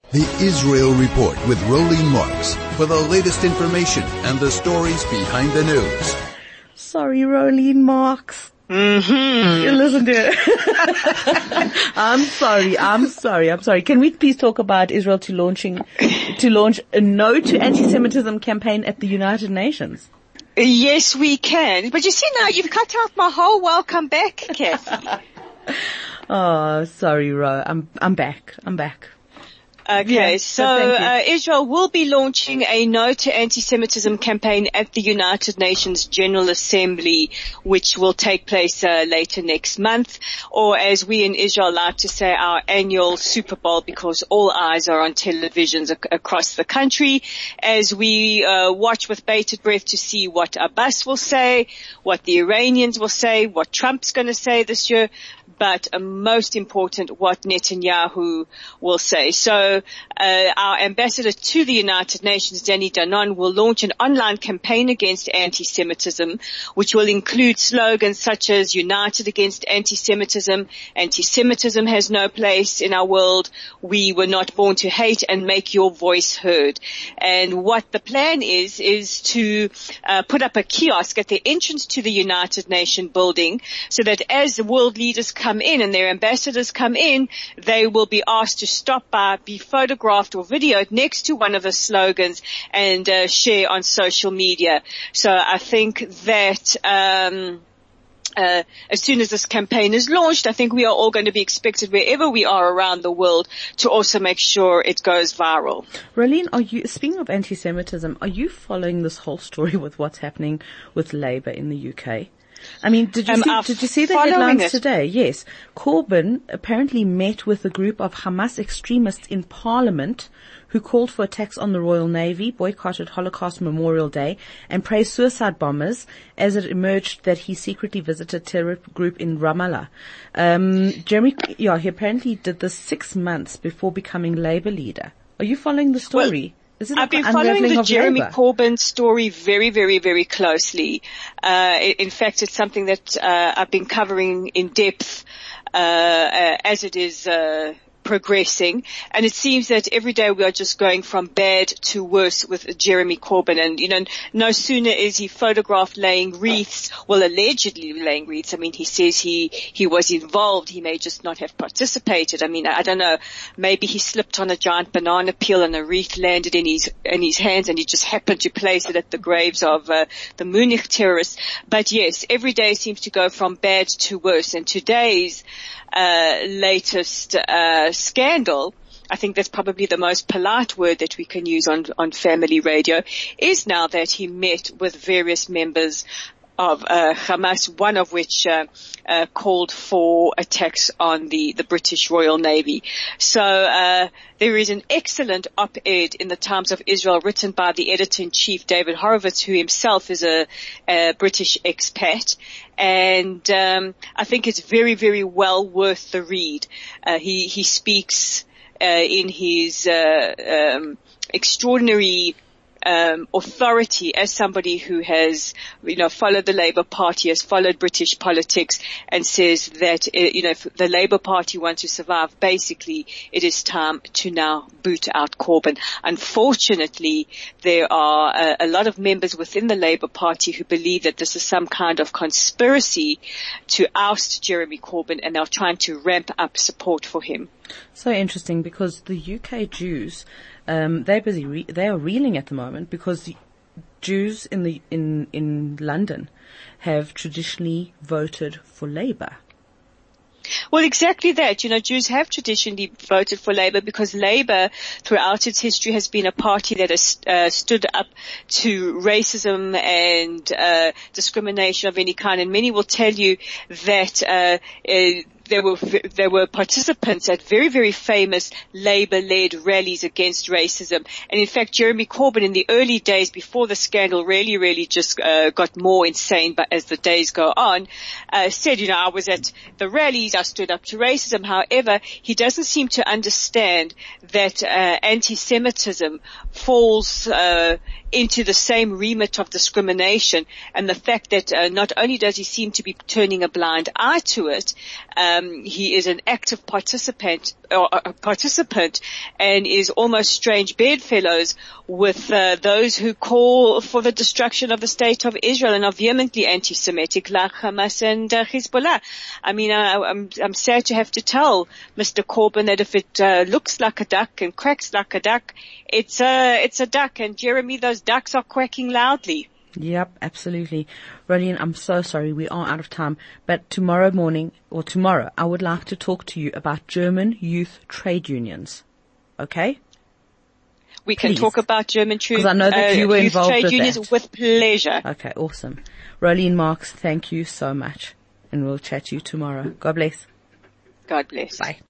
The Israel Report with Rolene Marks for the latest information and the stories behind the news. Sorry, Rolene Marks. You listen to it. I'm sorry. Can we please talk about Israel to launch a No to Anti-Semitism campaign at the United Nations? Yes, we can. But you see now, you've cut out my whole welcome back, Kathy. Oh, sorry, Ro. I'm back. Okay, Yeah, so Israel will be launching a No to Anti-Semitism campaign at the United Nations General Assembly, which will take place later next month, or as we in Israel like to say, our annual Super Bowl, because all eyes are on televisions across the country as we watch with bated breath to see what Abbas will say, what the Iranians will say, what Trump's going to say this year, but most important, what Netanyahu will say. So our ambassador to the United Nations, Danny Danon, will launch an online campaign against anti-Semitism, which will include slogans such as United Against Anti-Semitism, Anti-Semitism has no place in our world, we were not born to hate, and make your voice heard. And what the plan is to put up a kiosk at the entrance to the United Nations building, so that as the world leaders come in and their ambassadors come in, they will be asked to stop by, be photographed or videoed next to one of the slogans and share on social media. So I think that as soon as this campaign is launched, I think we are all going to be expected wherever we are around the world to also make sure it goes viral. Rolene, speaking of anti-Semitism, are you following this whole story with what's happening with Labour in the UK? I mean, did you see the headlines today? Yes. Corbyn apparently met with a group of Hamas extremists in Parliament who called for attacks on the Royal Navy, boycotted Holocaust Memorial Day, and praised suicide bombers as it emerged that he secretly visited a terror group in Ramallah. He apparently did this 6 months before becoming Labour leader. Are you following the story? I've been following the Jeremy Corbyn story very, very, very closely. In fact, it's something that I've been covering in depth as it is progressing, and it seems that every day we are just going from bad to worse with Jeremy Corbyn. And no sooner is he photographed laying wreaths, allegedly laying wreaths. I mean, he says he was involved. He may just not have participated. I mean, I don't know. Maybe he slipped on a giant banana peel and a wreath landed in his hands, and he just happened to place it at the graves of the Munich terrorists. But yes, every day seems to go from bad to worse. And today's latest scandal, I think that's probably the most polite word that we can use on family radio, is now that he met with various members of Hamas, one of which called for attacks on the British Royal Navy. So there is an excellent op-ed in the Times of Israel written by the editor-in-chief, David Horowitz, who himself is a British expat. And I think it's very, very well worth the read. He speaks in his extraordinary authority as somebody who has, followed the Labour Party, has followed British politics, and says that, if the Labour Party wants to survive, basically it is time to now boot out Corbyn. Unfortunately, there are a lot of members within the Labour Party who believe that this is some kind of conspiracy to oust Jeremy Corbyn, and they're trying to ramp up support for him. So interesting, because the UK Jews, they are reeling at the moment because the Jews in London have traditionally voted for Labour. Well, exactly that. Jews have traditionally voted for Labour because Labour, throughout its history, has been a party that has stood up to racism and discrimination of any kind. And many will tell you that there were participants at very, very famous Labour-led rallies against racism. And in fact, Jeremy Corbyn in the early days before the scandal really just got more insane, but as the days go on, said, I was at the rallies, I stood up to racism. However, he doesn't seem to understand that anti-Semitism falls into the same remit of discrimination, and the fact that not only does he seem to be turning a blind eye to it, he is an active participant and is almost strange bedfellows with those who call for the destruction of the state of Israel and are vehemently anti-Semitic, like Hamas and Hezbollah. I mean, I'm sad to have to tell Mr. Corbyn that if it looks like a duck and quacks like a duck, it's a duck. And Jeremy, those ducks are quacking loudly. Yep, absolutely. Rolene, I'm so sorry, we are out of time. But tomorrow, I would like to talk to you about German youth trade unions. Okay? We can talk about German because I know that you were involved trade with unions that. With pleasure. Okay, awesome. Rolene Marks, thank you so much. And we'll chat to you tomorrow. God bless. God bless. Bye.